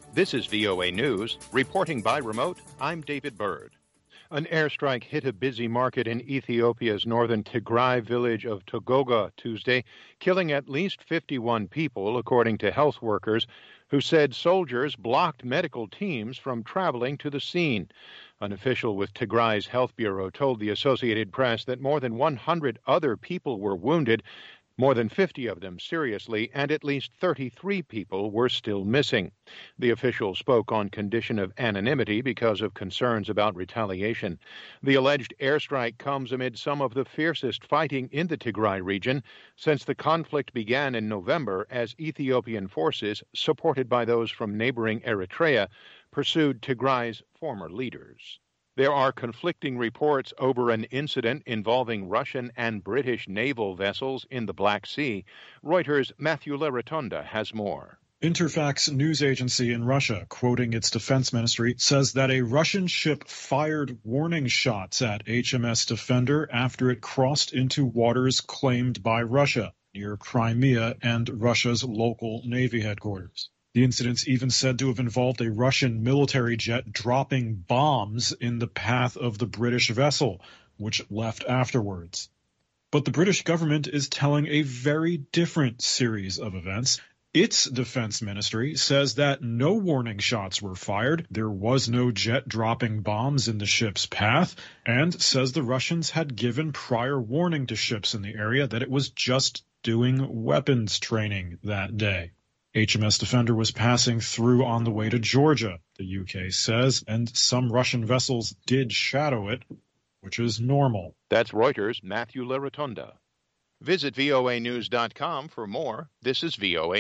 This is VOA News. Reporting by remote, I'm David Byrd. An airstrike hit a busy market in Ethiopia's northern Tigray village of Togoga Tuesday, killing at least 51 people, according to health workers, who said soldiers blocked medical teams from traveling to the scene. An official with Tigray's health bureau told the Associated Press that more than 100 other people were wounded, more than 50 of them seriously, and at least 33 people were still missing. The official spoke on condition of anonymity because of concerns about retaliation. The alleged airstrike comes amid some of the fiercest fighting in the Tigray region since the conflict began in November, as Ethiopian forces, supported by those from neighboring Eritrea, pursued Tigray's former leaders. There are conflicting reports over an incident involving Russian and British naval vessels in the Black Sea. Reuters' Matthew Larotonda has more. Interfax news agency in Russia, quoting its defense ministry, says that a Russian ship fired warning shots at HMS Defender after it crossed into waters claimed by Russia near Crimea and Russia's local Navy headquarters. The incident's even said to have involved a Russian military jet dropping bombs in the path of the British vessel, which left afterwards. But the British government is telling a very different series of events. Its defense ministry says that no warning shots were fired, there was no jet dropping bombs in the ship's path, and says the Russians had given prior warning to ships in the area that it was just doing weapons training that day. HMS Defender was passing through on the way to Georgia, the UK says, and some Russian vessels did shadow it, which is normal. That's Reuters' Matthew Larotonda. Visit voanews.com for more. This is VOA